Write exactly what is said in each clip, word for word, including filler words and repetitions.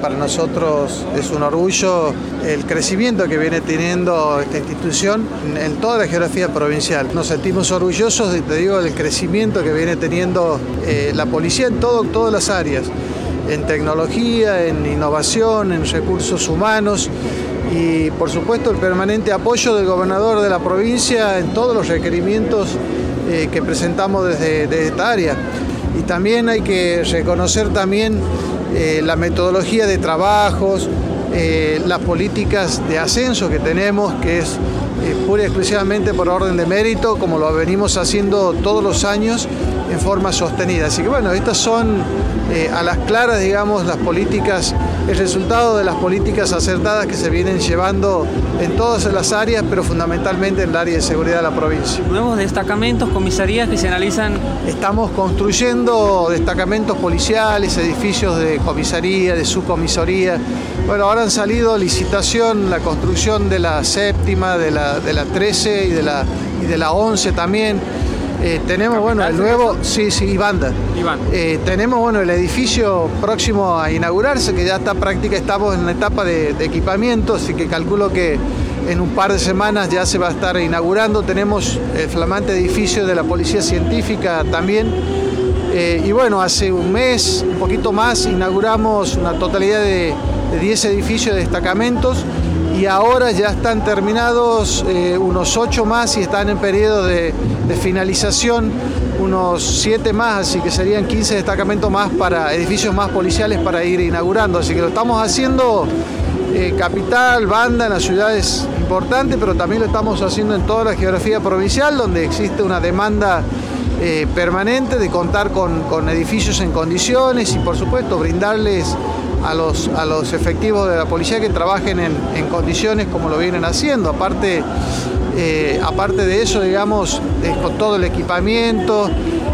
Para nosotros es un orgullo el crecimiento que viene teniendo esta institución en toda la geografía provincial. Nos sentimos orgullosos, te digo, del crecimiento que viene teniendo eh, la policía en todo, todas las áreas, en tecnología, en innovación, en recursos humanos y por supuesto el permanente apoyo del gobernador de la provincia en todos los requerimientos eh, que presentamos desde, desde esta área. Y también hay que reconocer también eh, la metodología de trabajos, eh, las políticas de ascenso que tenemos, que es eh, pura y exclusivamente por orden de mérito, como lo venimos haciendo todos los años en forma sostenida. Así que bueno, estas son eh, a las claras, digamos, las políticas, el resultado de las políticas acertadas que se vienen llevando en todas las áreas, pero fundamentalmente en el área de seguridad de la provincia. Nuevos destacamentos, comisarías que se analizan. Estamos construyendo destacamentos policiales, edificios de comisaría, de subcomisaría. Bueno, ahora han salido licitación la construcción de la séptima, de la, de la trece y de la, y de la once también. Eh, tenemos, bueno, el nuevo, sí, sí, Ibanda. Eh, tenemos, bueno, el edificio próximo a inaugurarse, que ya está práctica, estamos en la etapa de, de equipamiento, así que calculo que en un par de semanas ya se va a estar inaugurando. Tenemos el flamante edificio de la Policía Científica también. Eh, y bueno, hace un mes, un poquito más, inauguramos una totalidad de, de diez edificios de destacamentos. Y ahora ya están terminados eh, unos ocho más y están en periodo de, de finalización, unos siete más, así que serían quince destacamentos más para edificios más policiales para ir inaugurando. Así que lo estamos haciendo eh, capital, banda, en las ciudades importantes, pero también lo estamos haciendo en toda la geografía provincial, donde existe una demanda eh, permanente de contar con, con edificios en condiciones y por supuesto brindarles A los, a los efectivos de la policía que trabajen en, en condiciones como lo vienen haciendo. Aparte, eh, aparte de eso, digamos, eh, con todo el equipamiento,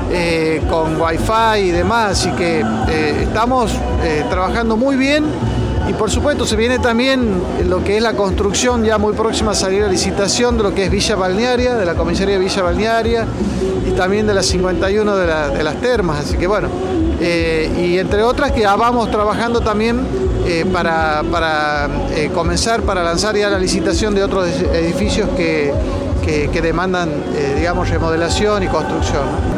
eh, con wifi y demás, así que eh, estamos eh, trabajando muy bien y por supuesto se viene también lo que es la construcción ya muy próxima a salir a licitación de lo que es Villa Balnearia, de la comisaría de Villa Balnearia y también de la cincuenta y uno de, la, de las termas, así que bueno, eh, y entre otras que ya vamos trabajando también eh, para, para eh, comenzar, para lanzar ya la licitación de otros edificios que, que, que demandan, eh, digamos, remodelación y construcción.